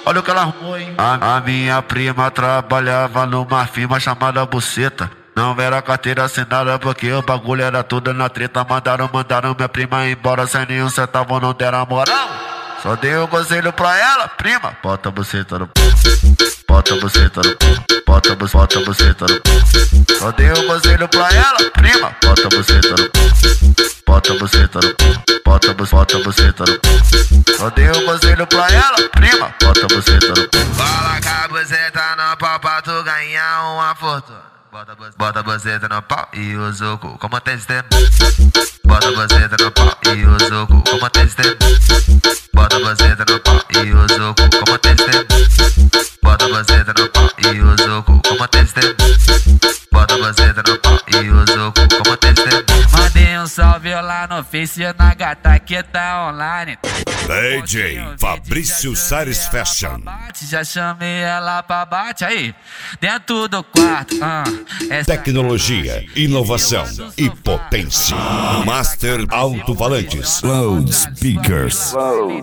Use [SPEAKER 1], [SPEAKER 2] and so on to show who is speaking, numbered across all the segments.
[SPEAKER 1] olha o que ela arrumou, hein? A minha prima trabalhava numa firma chamada Buceta. Não era carteira assinada porque o bagulho era tudo na treta. Mandaram minha prima embora sem nenhum centavo, não deram moral. Só dei um conselho pra ela, prima, bota a buceta no bota a buceta no bota a buceta no. Só dei um conselho pra ela, prima, bota a buceta no bota a buceta no bota a buceta no. Só dei um conselho pra ela, prima, bota a buceta no.
[SPEAKER 2] Coloca a buceta no pau pra tu ganhar uma fortuna. Bota a buceta no pau e usa o cu como testemunho. Bota a buceta no pau e usa o cu como testemunho. Bota a buceta no pau e usa o cu como testemunho. Bota a buceta no pau e usa o cu como testemunho. Bota a buceta no pau e usa o cu como testemunho.
[SPEAKER 3] Mandei um salve lá no Face na gata que tá online.
[SPEAKER 4] DJ Fabrício Sares Fashion.
[SPEAKER 3] Já chamei ela pra bate aí, dentro do quarto.
[SPEAKER 4] Tecnologia, inovação e potência. Master Alto-Falantes. Loudspeakers.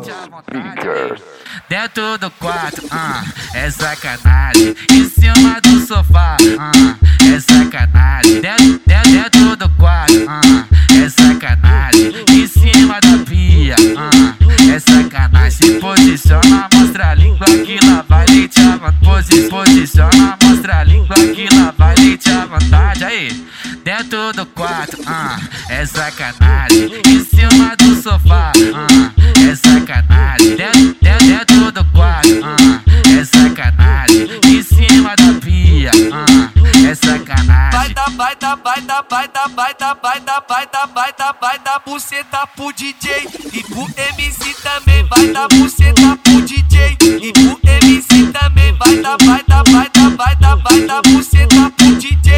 [SPEAKER 3] Dentro do quarto, é sacanagem. Em cima do sofá, é sacanagem. Dentro do quarto, é sacanagem. Em cima da pia, é sacanagem. Se posiciona, mostra a língua que lá vai leite à vontade. Posiciona, mostra a língua que lá vai leite à vontade. Aí, dentro do quarto, é sacanagem. Em cima do sofá, é sacanagem. Dentro do quarto, é sacanagem. Em cima da pia, é sacanagem.
[SPEAKER 5] Vai dar buceta pro DJ e pro MC também. Vai dar buceta pro DJ e pro MC também. Vai dar buceta pro DJ